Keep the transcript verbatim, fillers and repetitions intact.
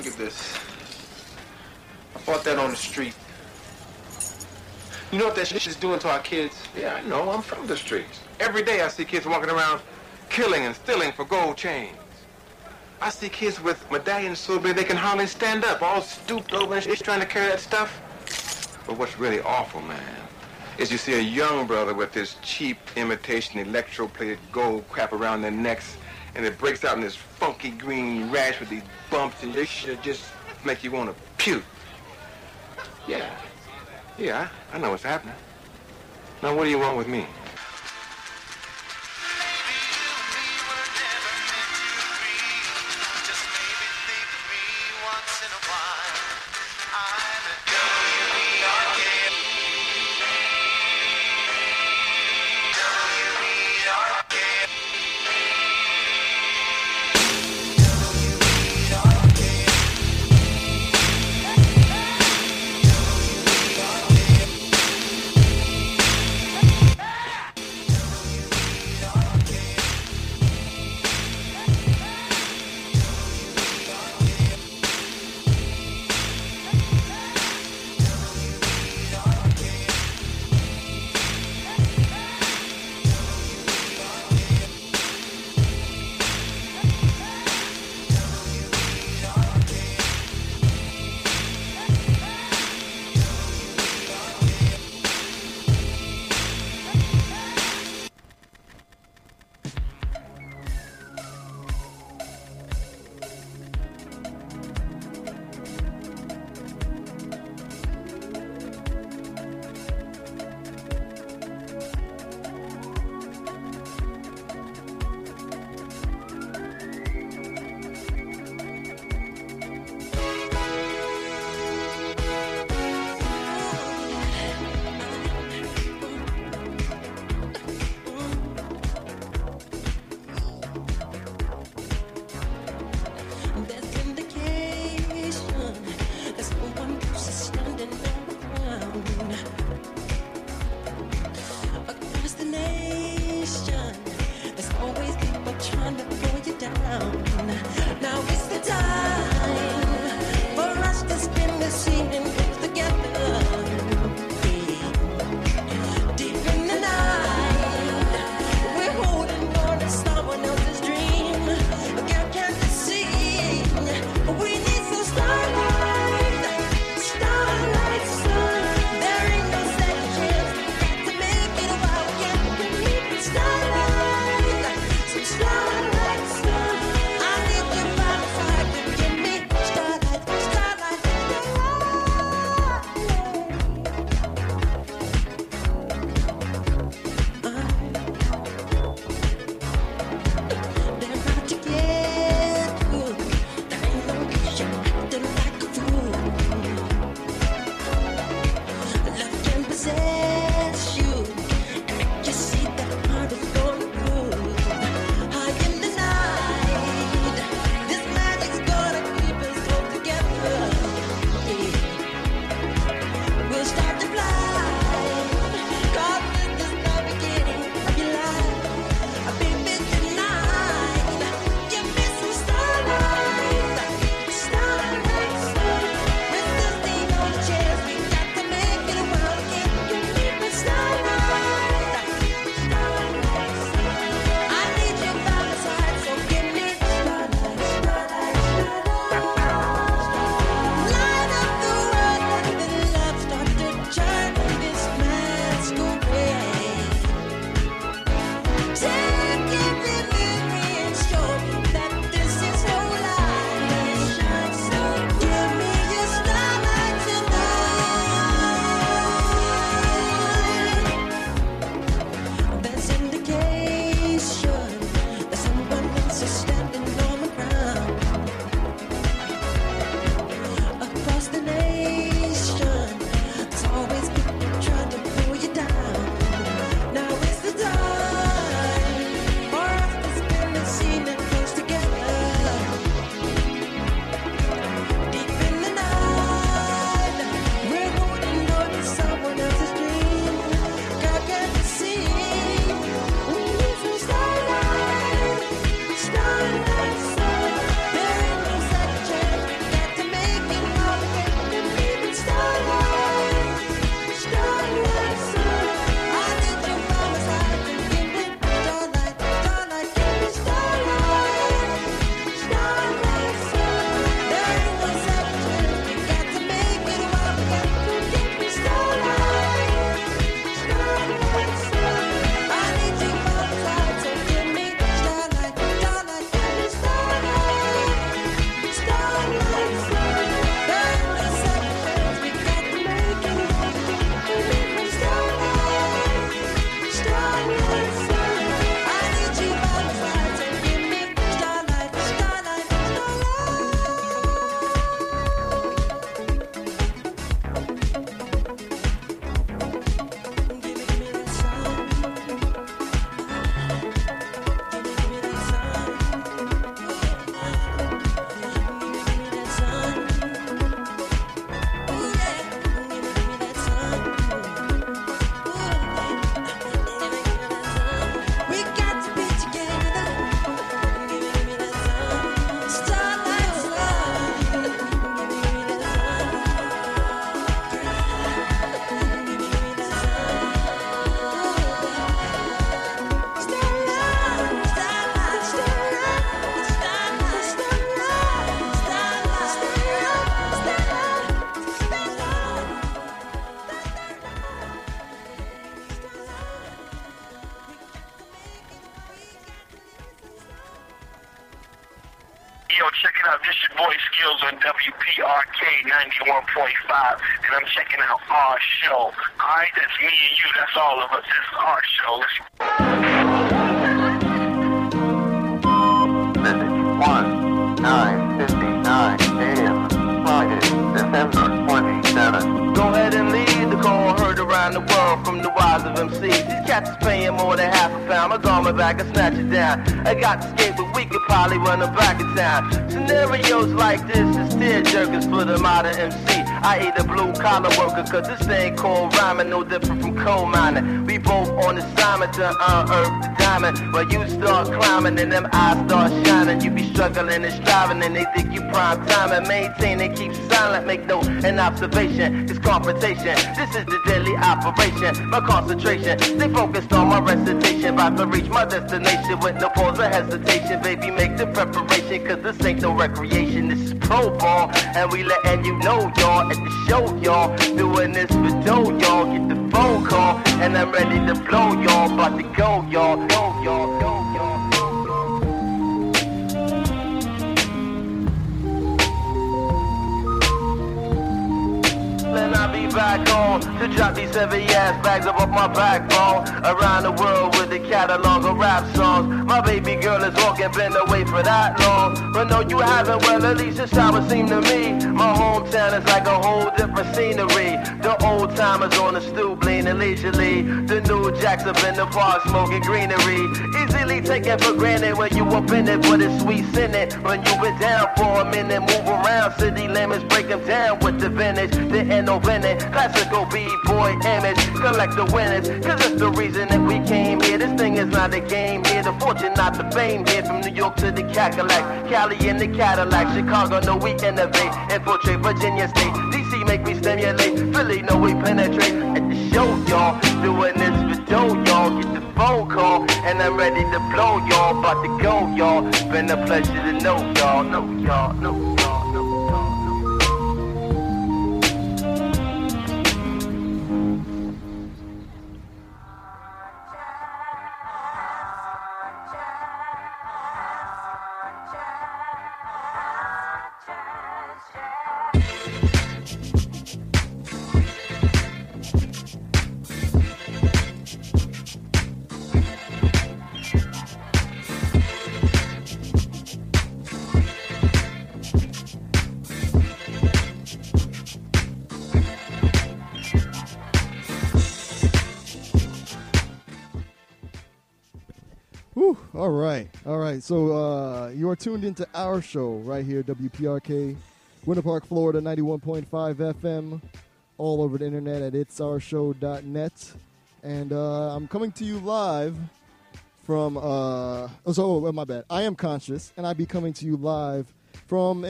Look at this. I bought that on the street. You know what that shit is doing to our kids? Yeah, I know. I'm from the streets. Every day I see kids walking around killing and stealing for gold chains. I see kids with medallions so big they can hardly stand up, all stooped over and shit, trying to carry that stuff. But what's really awful, man, is you see a young brother with this cheap imitation electroplated gold crap around their necks, and it breaks out in this funky green rash with these bumps, and this shit just make you want to puke. Yeah. Yeah, I, I know what's happening. Now, what do you want with me? up? This your boy Skills on W P R K ninety-one point five, and I'm checking out our show. Alright, that's me and you, that's all of us. This is our show. Message one, nine fifty-nine a m Friday, December twenty-seventh. Go ahead and lead the call heard around the world from the wise of M Cs. These cats is paying more than half a pound. My garment back and snatch it down. I got the skate, but we could probably run them back in town. Scenarios like this is tear jerkers for the modern M C. I eat a blue collar worker, cause this thing called rhyming, no different from coal mining. We both on assignment to unearth the diamond. When you start climbing and them eyes start shining, you be struggling and striving and they think you prime time and maintain and keep silent. Make note and observation, it's confrontation. This is the daily operation. My concentration, stay focused on my recitation. About to reach my destination with no pause or hesitation. Baby, make the preparation, cause this ain't no recreation. This is pro ball, and we letting you know, y'all, at the show, y'all. Doing this for dough, y'all. Get the phone call, and I'm ready to blow, y'all. About to go, y'all. Go, y'all. Go, y'all. Then I'll be back on to drop these heavy ass bags up off my backbone. Around the world with a catalog of rap songs. My baby girl is walking, been away for that long. But no, you haven't, well, at least it's how it seemed to me. My hometown is like a whole different scenery. The old timers on the stoop, leaning leisurely. The new jacks up in the park, smoking greenery. Easily taken for granted when you up in it, but it's sweet in it. When you been down for a minute, move around, city limits, break them down with the vintage. The no vintage, classical B-boy image, collect the winners, cause that's the reason that we came here. This thing is not a game here, the fortune, not the fame here. From New York to the Cadillac, Cali in the Cadillac, Chicago, no, we innovate, infiltrate Virginia State, D C make me stimulate, Philly, no, we penetrate, at the show, y'all, doing this for dough, y'all, get the phone call, and I'm ready to blow, y'all, about to go, y'all, it's been a pleasure to know, y'all, know, y'all, know, y'all, know, y'all. Whew, all right, all right. So uh, you are tuned into our show right here, W P R K, Winter Park, Florida, ninety-one point five F M, all over the internet at its our show dot net. And uh, I'm coming to you live from, uh, oh, so, oh, my bad. I am Conscious, and I be coming to you live from